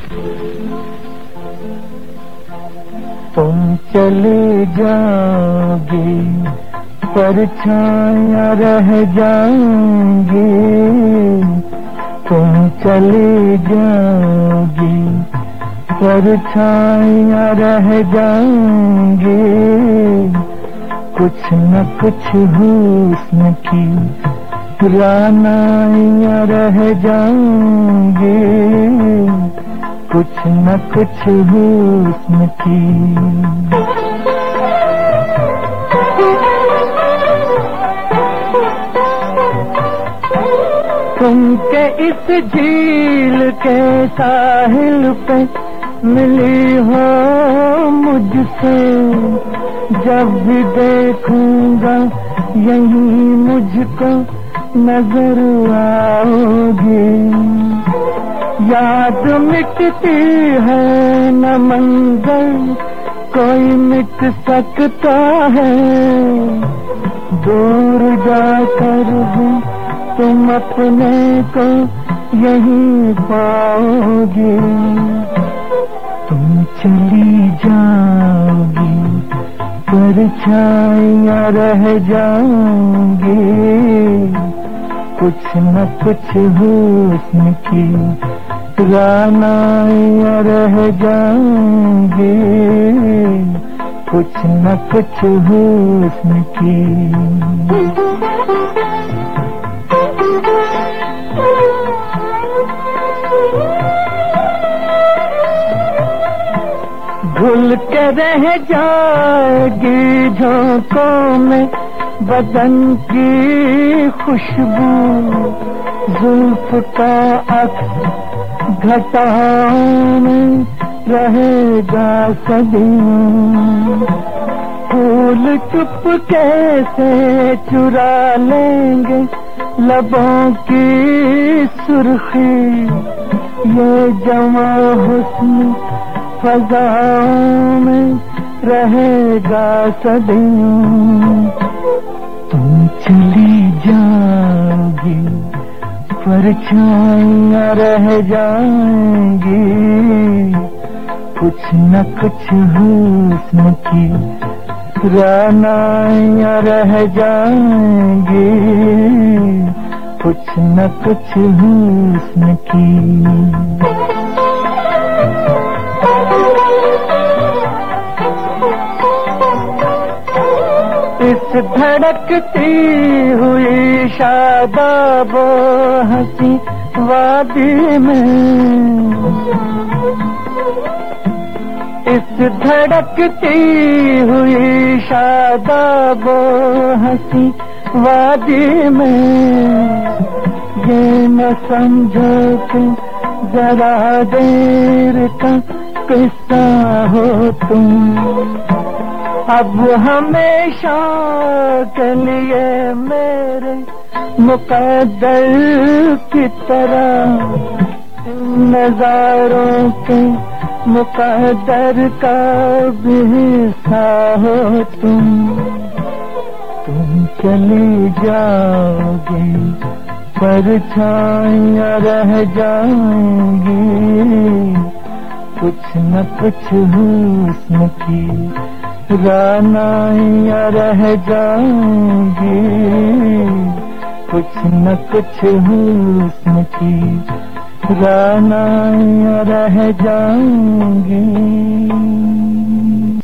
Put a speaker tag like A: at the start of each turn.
A: तुम चले जाओगे परछाइयाँ रह जाएंगी, तुम चले जाओगे परछाइयाँ रह जाएंगी, कुछ न कुछ हुस्न की रानाइयाँ रह जाएंगी, कुछ न कुछ हुस्न की। तुमके इस झील के साहिल पे मिली हो मुझसे, जब भी देखूंगा यहीं मुझको नजर आओगी। याद मिटती है न मंजर कोई मिट सकता है, दूर जाकर भी तुम अपने को यहीं पाओगी। तुम चली जाओगी परछाइयाँ रह जाएंगी, कुछ न कुछ हुस्न की रानाइयाँ रह जाएंगी, कुछ न कुछ हुस्न की। घुल के रह जाएगी झोंकों में बदन की खुशबू, जुल्फ का अक्स घटाओं में रहेगा सदियों। फूल चुपके से चुरा लेंगे लबों की सुर्खी, ये जवां हुस्न फज़ाओं में रहेगा सदियों। तुम चली जाओगी परछाइयाँ रह जाएंगी, कुछ न कुछ हुस्न की रानाइयाँ रह जाएंगी, कुछ न कुछ हुस्न की। इस धड़कती हुई शादाब हंसी वादी में, इस धड़कती हुई शादाब हंसी वादी में, ये न समझो कि जरा देर का किस्सा हो तुम, अब हमेशा के लिए मेरे मुक़द्दर की तरह, नज़ारों के मुक़द्दर का भी हिस्सा हो तुम चली जाओगी परछाइयाँ रह जाएंगी, कुछ न कुछ हुस्न की रानाइयाँ रह जाएंगी, कुछ न कुछ हुस्न की रानाइयाँ रह जाएंगी।